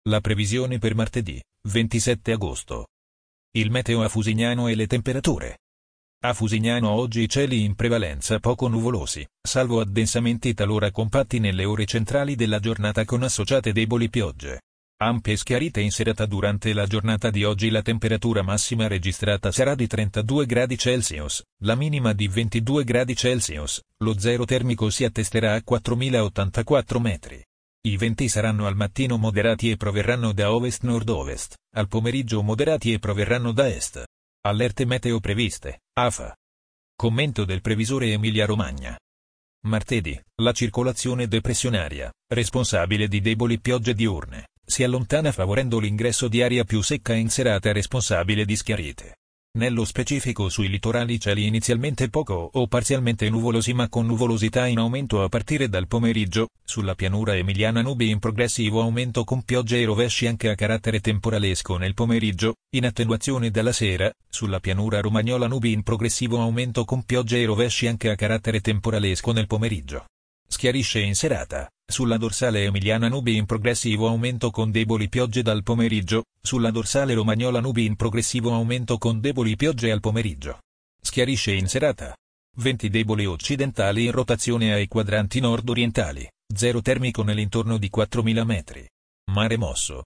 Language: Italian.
La previsione per martedì, 27 agosto. Il meteo a Fusignano e le temperature. A Fusignano oggi cieli in prevalenza poco nuvolosi, salvo addensamenti talora compatti nelle ore centrali della giornata con associate deboli piogge. Ampie schiarite in serata. Durante la giornata di oggi la temperatura massima registrata sarà di 32 gradi Celsius, la minima di 22 gradi Celsius, lo zero termico si attesterà a 4084 metri. I venti saranno al mattino moderati e proverranno da ovest-nord-ovest, al pomeriggio moderati e proverranno da est. Allerte meteo previste, AFA. Commento del previsore Emilia-Romagna. Martedì, la circolazione depressionaria, responsabile di deboli piogge diurne, si allontana favorendo l'ingresso di aria più secca in serata responsabile di schiarite. Nello specifico sui litorali cieli inizialmente poco o parzialmente nuvolosi ma con nuvolosità in aumento a partire dal pomeriggio, sulla pianura emiliana nubi in progressivo aumento con piogge e rovesci anche a carattere temporalesco nel pomeriggio, in attenuazione dalla sera, sulla pianura romagnola nubi in progressivo aumento con piogge e rovesci anche a carattere temporalesco nel pomeriggio. Schiarisce in serata, sulla dorsale emiliana nubi in progressivo aumento con deboli piogge dal pomeriggio, sulla dorsale romagnola nubi in progressivo aumento con deboli piogge al pomeriggio. Schiarisce in serata. Venti deboli occidentali in rotazione ai quadranti nord-orientali, zero termico nell'intorno di 4000 metri. Mare mosso.